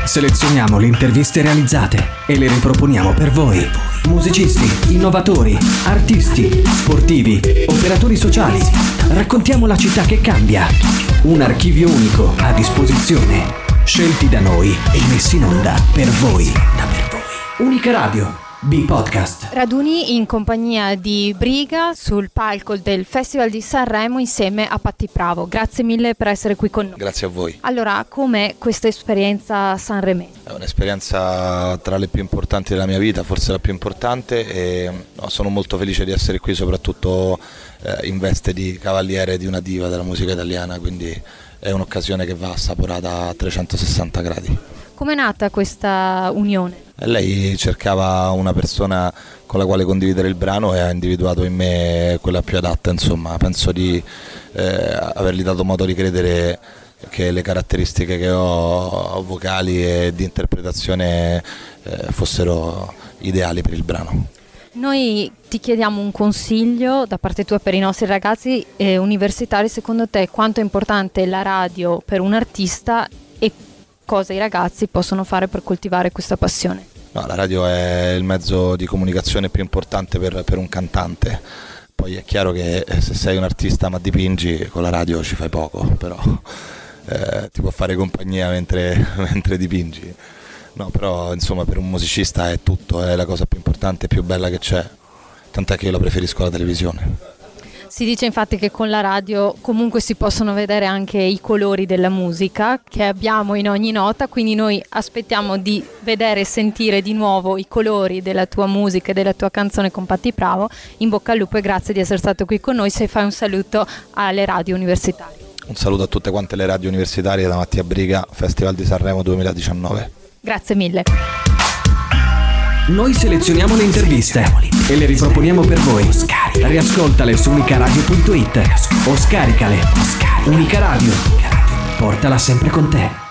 Selezioniamo le interviste realizzate e le riproponiamo per voi. Musicisti, innovatori, artisti, sportivi, operatori sociali. Raccontiamo la città che cambia. Un archivio unico a disposizione. Scelti da noi e messi in onda per voi. Unica Radio. B-Podcast. Raduni in compagnia di Briga sul palco del Festival di Sanremo insieme a Patti Pravo. Grazie mille per essere qui con noi. Grazie a voi. Allora, com'è questa esperienza sanremese? È un'esperienza tra le più importanti della mia vita, forse la più importante, e sono molto felice di essere qui, soprattutto in veste di cavaliere di una diva della musica italiana, quindi è un'occasione che va assaporata a 360 gradi. Com'è nata questa unione? Lei cercava una persona con la quale condividere il brano e ha individuato in me quella più adatta, insomma. Penso di avergli dato modo di credere che le caratteristiche che ho vocali e di interpretazione fossero ideali per il brano. Noi ti chiediamo un consiglio da parte tua per i nostri ragazzi universitari. Secondo te quanto è importante la radio per un artista e cosa i ragazzi possono fare per coltivare questa passione? No, la radio è il mezzo di comunicazione più importante per un cantante. Poi è chiaro che se sei un artista ma dipingi, con la radio ci fai poco, però ti può fare compagnia mentre dipingi. No, però insomma per un musicista è tutto, è la cosa più importante e più bella che c'è, tant'è che io la preferisco alla televisione. Si dice infatti che con la radio comunque si possono vedere anche i colori della musica che abbiamo in ogni nota, quindi noi aspettiamo di vedere e sentire di nuovo i colori della tua musica e della tua canzone con Patti Pravo. In bocca al lupo e grazie di essere stato qui con noi. Se fai un saluto alle radio universitarie. Un saluto a tutte quante le radio universitarie da Mattia Briga, Festival di Sanremo 2019. Grazie mille. Noi selezioniamo le interviste e le riproponiamo per voi. Riascoltale su unicaradio.it o scaricale. Unica Radio. Portala sempre con te.